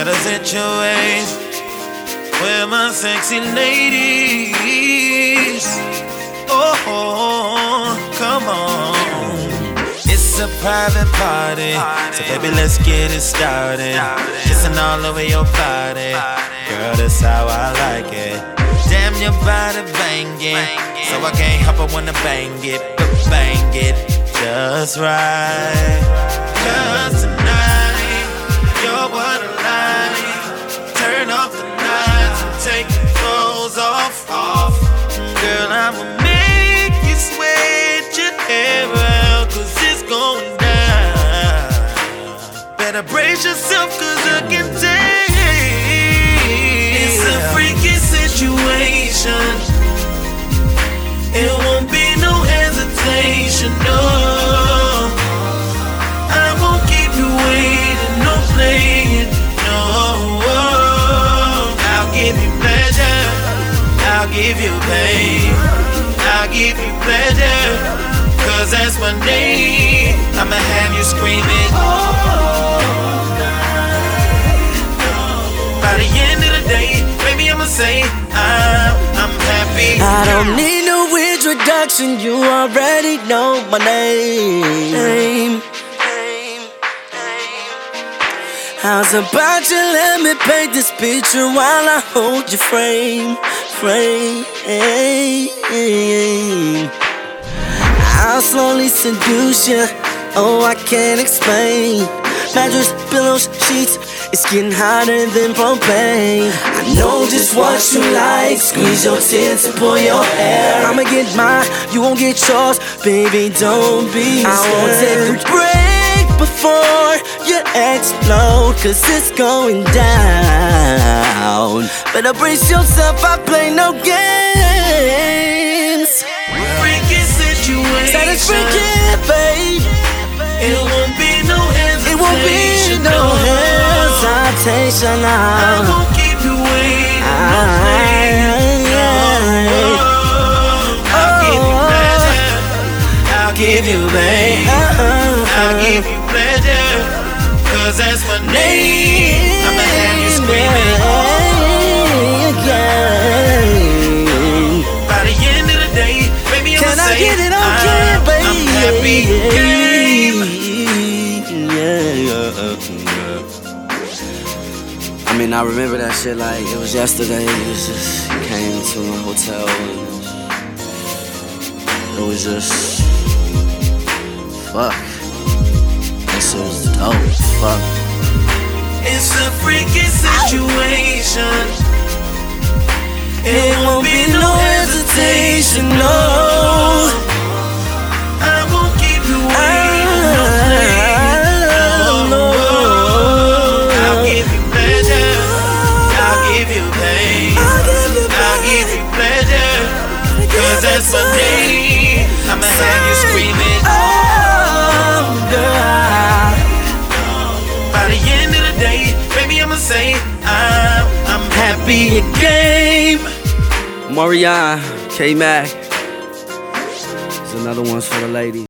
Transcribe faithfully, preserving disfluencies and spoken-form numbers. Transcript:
got a situation where my sexy ladies. Oh, come on. It's a private party, so baby, let's get it started. Kissing all over your body, girl, that's how I like it. Damn, your body banging, so I can't help but wanna bang it, but bang it just right. 'Cause tonight, you're what I like. Turn off the lights and take your clothes off, off. Girl, I'ma make you sweat your hair out, 'cause it's going down. Better brace yourself, 'cause I can take. It's a freaky situation. It won't be no hesitation, no. I won't keep you waiting, no playing, no. I'll give you pleasure, I'll give you pain, I'll give you pleasure, 'cause that's my name. I'ma have you screaming all night. By the end of the day, baby, I'ma say I'm, I'm happy. I don't need no introduction, you already know my name. How's about you let me paint this picture while I hold your frame, frame. I'll slowly seduce you, oh I can't explain. Mattress, pillows, sheets, it's getting hotter than propane. I know just what you like, squeeze your tits and pull your hair. I'ma get mine, you won't get yours, baby don't be scared. I won't take a break before you explode, 'cause it's going down. Better brace yourself, I play no games. Freaky situation. Said it's freaky, babe. It won't be no hesitation. It won't be no hesitation now. I won't keep you waiting, no playing, no. I'll give you pleasure, I'll give you pain, I'll give you pleasure, 'cause that's my name. I'ma have you screaming all night. By the end of the day, baby, I'ma Can say I get it on I'm, clear, baby? I'm happy again. I mean, I remember that shit like it was yesterday. It was just came to a hotel and it was just fuck. This was dope. Fuck. It's a freaky situation. It won't be no hesitation, no. I won't keep you waiting, no playing, no. I'll give you pleasure, I'll give you pain, I'll give you pleasure, 'cause that's my name. I'ma have you screaming, oh girl. By the end of the day, baby, I'ma say I'm, I'm happy again. Marion, K-Mac. There's another one's for the ladies.